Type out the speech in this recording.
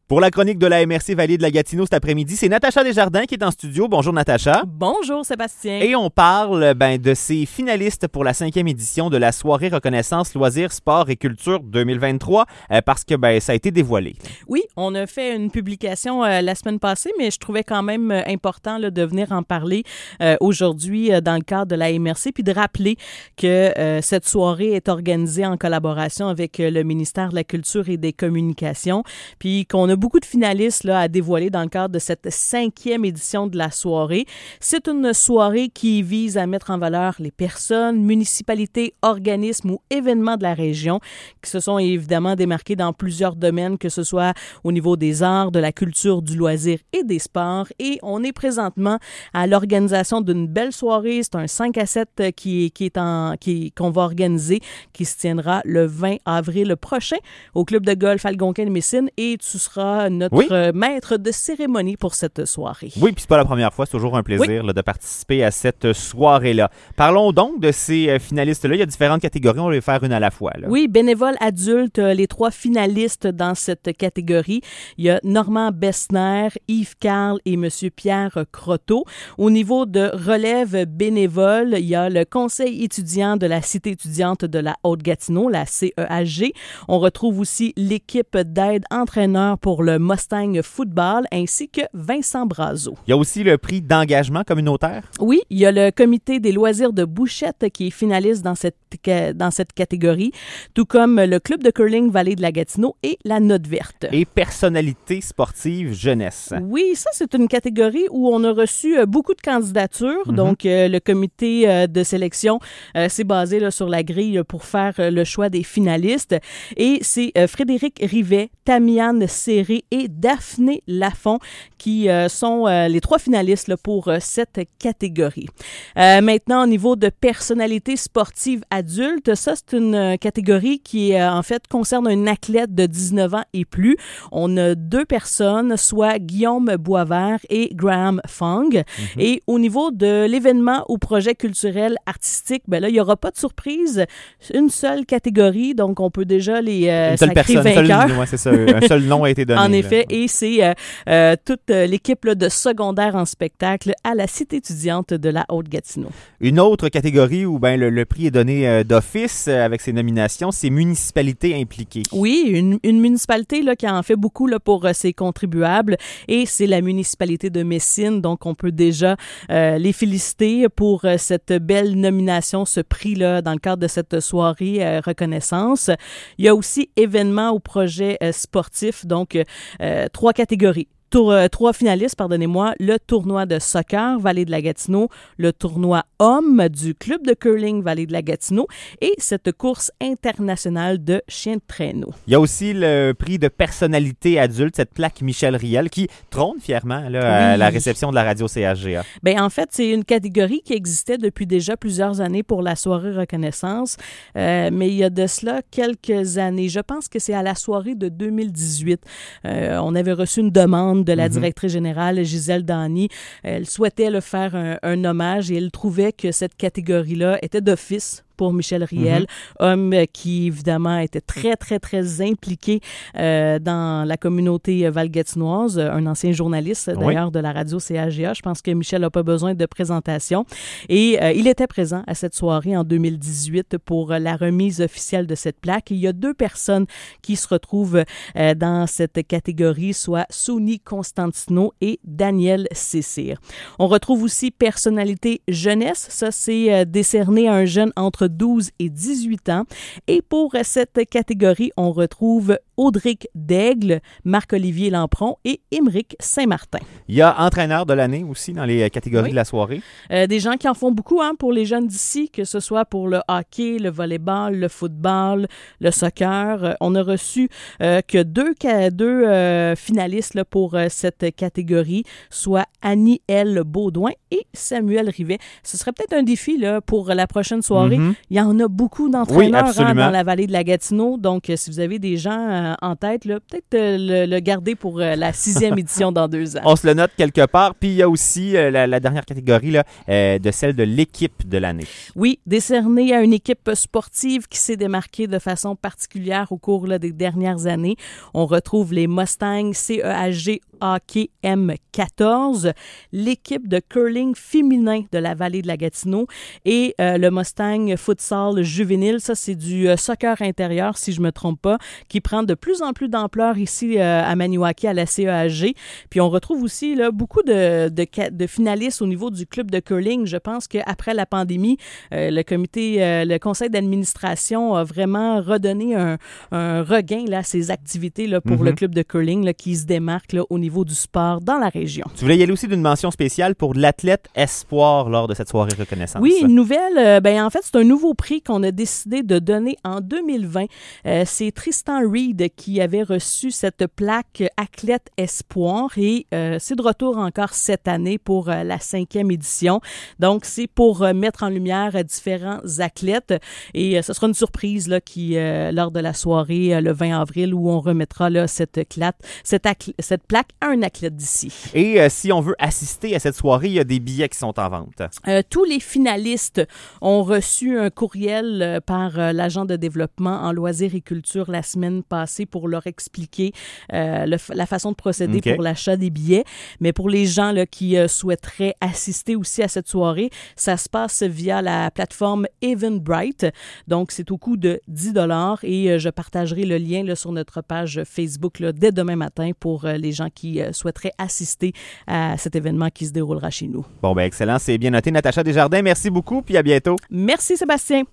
Pour la chronique de la MRC Vallée de la Gatineau cet après-midi, c'est Natacha Desjardins qui est en studio. Bonjour Natacha. Bonjour Sébastien. Et on parle de ces finalistes pour la 5e édition de la soirée reconnaissance loisirs, sport et culture 2023 parce que ça a été dévoilé. Oui, on a fait une publication la semaine passée, mais je trouvais quand même important de venir en parler aujourd'hui dans le cadre de la MRC, puis de rappeler que cette soirée est organisée en collaboration avec le ministère de la Culture et des Communications, puis qu'on a beaucoup de finalistes à dévoiler dans le cadre de cette 5e édition de la soirée. C'est une soirée qui vise à mettre en valeur les personnes, municipalités, organismes ou événements de la région qui se sont évidemment démarqués dans plusieurs domaines, que ce soit au niveau des arts, de la culture, du loisir et des sports. Et on est présentement à l'organisation d'une belle soirée. C'est un 5 à 7 qu'on va organiser, qui se tiendra le 20 avril prochain au club de golf Algonquin-Messine, et tu seras notre maître de cérémonie pour cette soirée. Oui, puis c'est pas la première fois, c'est toujours un plaisir de participer à cette soirée-là. Parlons donc de ces finalistes-là. Il y a différentes catégories, on va les faire une à la fois. Oui, bénévoles adultes, les 3 finalistes dans cette catégorie. Il y a Normand Bessner, Yves Carl et M. Pierre Croteau. Au niveau de relève bénévole, il y a le Conseil étudiant de la Cité étudiante de la Haute-Gatineau, la CEHG. On retrouve aussi l'équipe d'aide entraîneur pour le Mustang Football, ainsi que Vincent Brazeau. Il y a aussi le prix d'engagement communautaire. Oui, il y a le comité des loisirs de Bouchette qui est finaliste dans cette catégorie, tout comme le club de curling Vallée de la Gatineau et la Note verte. Et personnalité sportive jeunesse. Oui, ça c'est une catégorie où on a reçu beaucoup de candidatures. Donc le comité de sélection s'est basé sur la grille pour faire le choix des finalistes. Et c'est Frédéric Rivet, Tamiane Serré et Daphné Lafont qui sont les 3 finalistes pour cette catégorie. Maintenant, au niveau de personnalité sportive adulte, ça c'est une catégorie qui en fait concerne un athlète de 19 ans et plus. On a 2 personnes, soit Guillaume Boisvert et Graham Fong. Et au niveau de l'événement ou projet culturel artistique, là, il n'y aura pas de surprise. Une seule catégorie, donc on peut déjà les sacrer vainqueurs. C'est ça, un seul nom a été donné. En effet, et c'est toute l'équipe de secondaire en spectacle à la Cité étudiante de la Haute-Gatineau. Une autre catégorie où le prix est donné d'office avec ses nominations, c'est municipalités impliquées. Oui, une municipalité qui en fait beaucoup pour ses contribuables, et c'est la municipalité de Messine. Donc, on peut déjà les féliciter pour cette belle nomination, ce prix-là, dans le cadre de cette soirée reconnaissance. Il y a aussi événements ou projets sportifs, donc 3 catégories. 3 finalistes, pardonnez-moi, le tournoi de soccer Vallée de la Gatineau, le tournoi homme du club de curling Vallée de la Gatineau et cette course internationale de chiens de traîneau. Il y a aussi le prix de personnalité adulte, cette plaque Michel Riel qui trône fièrement à la réception de la radio CHGA. En fait, c'est une catégorie qui existait depuis déjà plusieurs années pour la soirée reconnaissance, mais il y a de cela quelques années. Je pense que c'est à la soirée de 2018. On avait reçu une demande de la directrice générale Gisèle Dany. Elle souhaitait faire un hommage et elle trouvait que cette catégorie-là était d'office pour Michel Riel, homme qui, évidemment, était très, très, très impliqué dans la communauté valgatinoise, un ancien journaliste, d'ailleurs, de la radio CHGA. Je pense que Michel n'a pas besoin de présentation. Et il était présent à cette soirée en 2018 pour la remise officielle de cette plaque. Il y a 2 personnes qui se retrouvent dans cette catégorie, soit Souni Constantino et Daniel Cécire. On retrouve aussi personnalité jeunesse. Ça, c'est décerné à un jeune entre 12 et 18 ans. Et pour cette catégorie, on retrouve Audric Daigle, Marc-Olivier Lampron et Émeric Saint-Martin. Il y a entraîneur de l'année aussi dans les catégories de la soirée. Des gens qui en font beaucoup pour les jeunes d'ici, que ce soit pour le hockey, le volleyball, le football, le soccer. On a reçu que 2 finalistes pour cette catégorie, soit Annie L. Baudouin et Samuel Rivet. Ce serait peut-être un défi pour la prochaine soirée Il y en a beaucoup d'entraîneurs absolument. dans la vallée de la Gatineau. Donc, si vous avez des gens en tête, là, peut-être le garder pour la 6e édition dans 2 ans. On se le note quelque part. Puis il y a aussi la dernière catégorie là, de celle de l'équipe de l'année. Oui, décerné à une équipe sportive qui s'est démarquée de façon particulière au cours là, des dernières années. On retrouve les Mustangs CEHG Hockey M14, l'équipe de curling féminin de la vallée de la Gatineau et le Mustang Futsal juvénile. Ça, c'est du soccer intérieur, si je ne me trompe pas, qui prend de plus en plus d'ampleur ici à Maniwaki, à la CEHG. Puis on retrouve aussi là, beaucoup de finalistes au niveau du club de curling. Je pense qu'après la pandémie, le conseil d'administration a vraiment redonné un regain là, à ces activités là, pour le club de curling là, qui se démarque là, au niveau du sport dans la région. Tu voulais y aller aussi d'une mention spéciale pour l'athlète espoir lors de cette soirée reconnaissance. Oui, une nouvelle. En fait, c'est un nouveau prix qu'on a décidé de donner en 2020. C'est Tristan Reed qui avait reçu cette plaque athlète espoir et c'est de retour encore cette année pour la 5e édition. Donc, c'est pour mettre en lumière différents athlètes et ce sera une surprise là, lors de la soirée le 20 avril où on remettra là, cette plaque à un athlète d'ici. Et si on veut assister à cette soirée, il y a des billets qui sont en vente. Tous les finalistes ont reçu un courriel par l'agent de développement en loisirs et culture la semaine passée pour leur expliquer la façon de procéder pour l'achat des billets. Mais pour les gens là, qui souhaiteraient assister aussi à cette soirée, ça se passe via la plateforme Eventbrite. Donc, c'est au coût de 10 $ et je partagerai le lien là, sur notre page Facebook là, dès demain matin pour les gens qui souhaiteraient assister à cet événement qui se déroulera chez nous. Bon, ben excellent, c'est bien noté. Natacha Desjardins, merci beaucoup, puis à bientôt. Merci Sébastien.